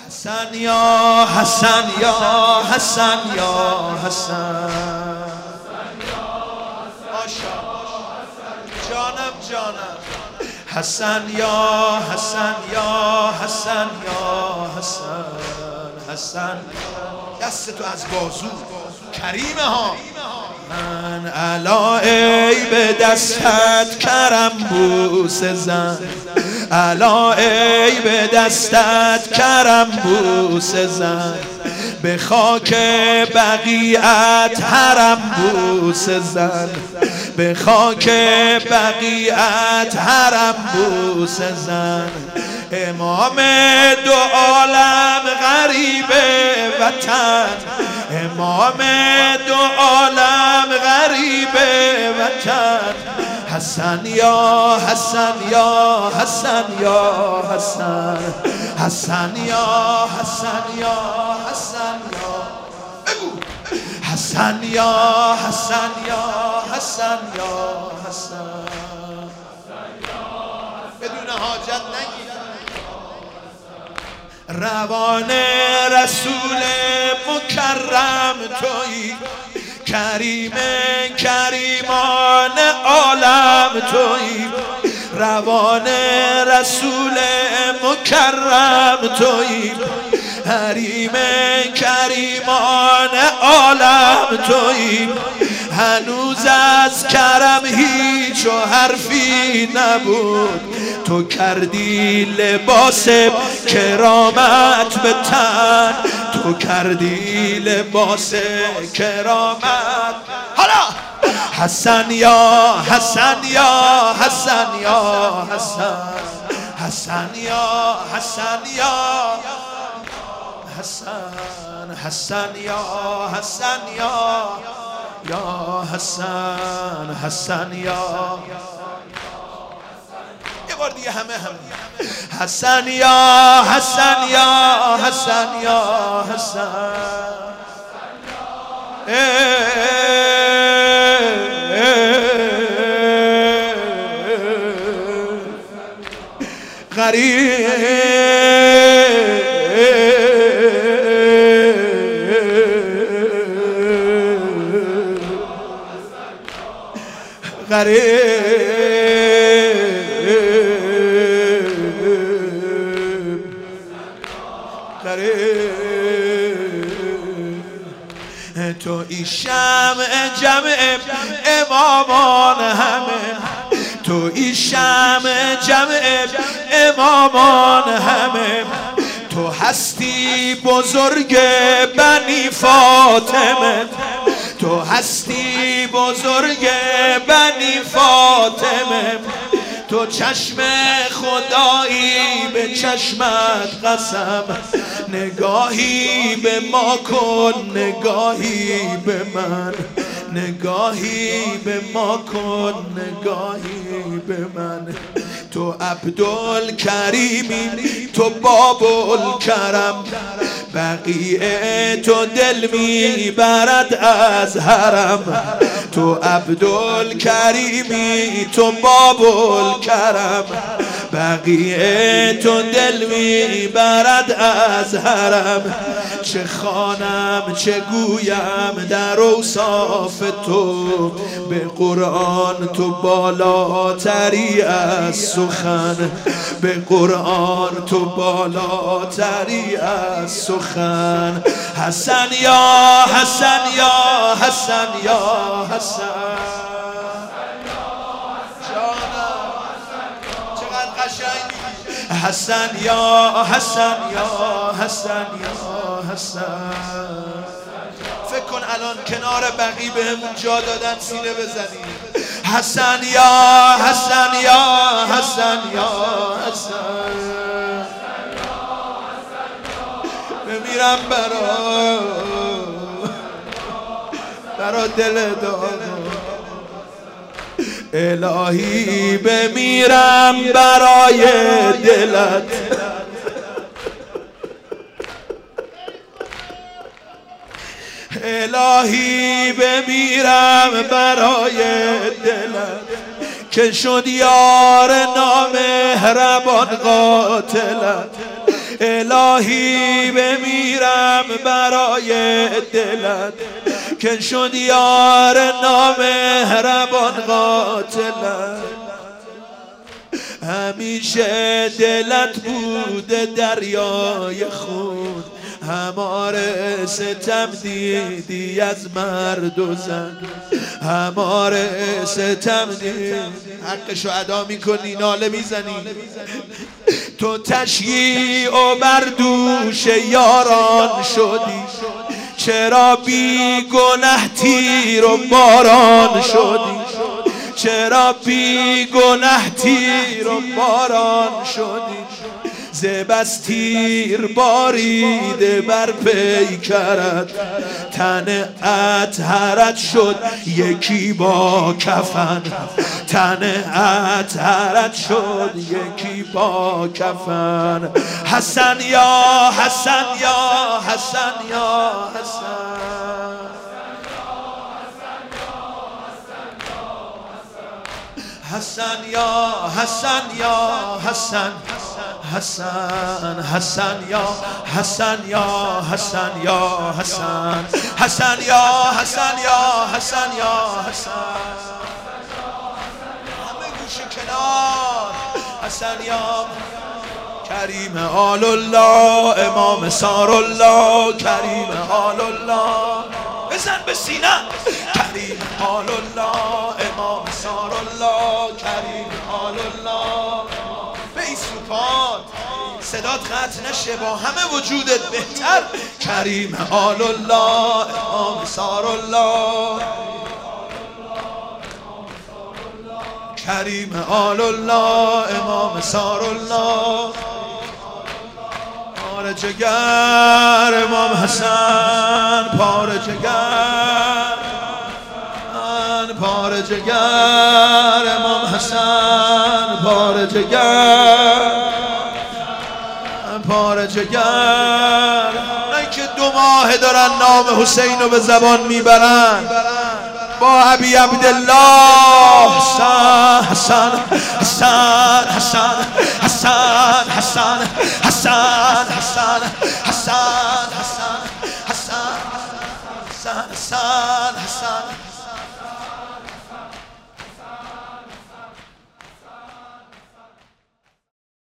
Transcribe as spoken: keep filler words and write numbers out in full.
حسن یا حسن یا حسن یا حسن جانم جانم حسن یا حسن یا حسن یا حسن حسن دست تو از بازو کریمه ها من علای به دستت کرم بوس زن علای به دستت کرم بوس زن به خاک بقیعت حرم بوس زن به خاک بقیعت حرم بوس زن امام دو عالم غریب وطن امام دو عالم غریب وطن حسن یا حسن یا حسن یا حسن حسن یا حسن یا حسن یا بگو حسن یا حسن یا حسن یا حسن بدون حاجت نگید روان رسول مکرم تویی کریم کریمان عالم تویی روان رسول مکرم تویی حریم کریمان عالم تویی هنوز از کرم هیچ و حرفی نبود تو کردی لباس کرامت به تن تو کردی لباس کرامت حالا حسن یا حسن یا حسن یا حسن حسن یا حسن یا حسن حسن یا حسن یا یا حسن حسن یا یه بار دیگه همه هم حسن یا حسن یا حسن یا حسن غریب غریب غریب تو ای شمع جمع امامان همه تو ای شمع جمع امامان همه تو هستی بزرگ بنی فاطمه تو هستی بزرگ بنی فاطمه تو چشم خدایی به چشمت قسم نگاهی به ما کن نگاهی به من نگاهی به ما کن نگاهی به من تو عبدالکریمی تو بابالکرم بقیه تو دل میبرد از حرم تو عبدالکریمی تو بابالکرم بقیه تو دل میبرد از حرم چه خوانم چه گویم در اوصاف تو به قرآن تو بالاتری از سخن به قرآن تو بالاتری از سخن حسن یا حسن یا حسن یا حسن حسن یا حسن یا حسن یا حسن فکر کن الان کنار بقیه بهمون جا دادن سینه بزنیم حسن یا حسن یا حسن یا حسن بمیرم برا برا دل دادا الهی بمیرم برای دلت الهی بمیرم برای دلت که شد یار نامهربان قاتلت الهی بمیرم برای دلت که شد یار نامهربان قاتلت. همیشه دلت بوده دریای خون، هماره ستم دیدی از مرد و زن، هماره ستم دیدی. حقشو ادا میکنی ناله میزنی. تو تشییع و بر دوش یاران شدی، چرا بی گنه تیر و باران شدی، چرا بی گنه تیر و باران شدی. ز بس تیر باریده بر پیکرت، تن اطهرت شد یکی با کفن، تن اطهرت شد یکی با کفن. حسن یا حسن یا حسن یا حسن، حسن یا حسن یا حسن، حسن حسن یا حسن یا حسن یا حسن، حسن یا حسن یا حسن یا حسن. همه گوشه کنار. حسن یا کریم آل الله، امام سار الله، کریم آل الله. بزن به سینه. کریم آل الله، امام سار الله، کریم آل الله. به این سوپاد صدات قطع نشه، با همه وجودت بهتر. کریم آل الله، امام سار الله، کریم آل الله، امام سار الله. پاره جگر امام حسن، پاره جگر، پاره جگر امام حسن، پاره جگر، پاره جگر. نه که دو ماه دارن نام حسین رو به زبان میبرن. با ابی عبدالله حسن حسن حسن حسن حسن حسن حسن حسن حسن حسن حسن حسن حسن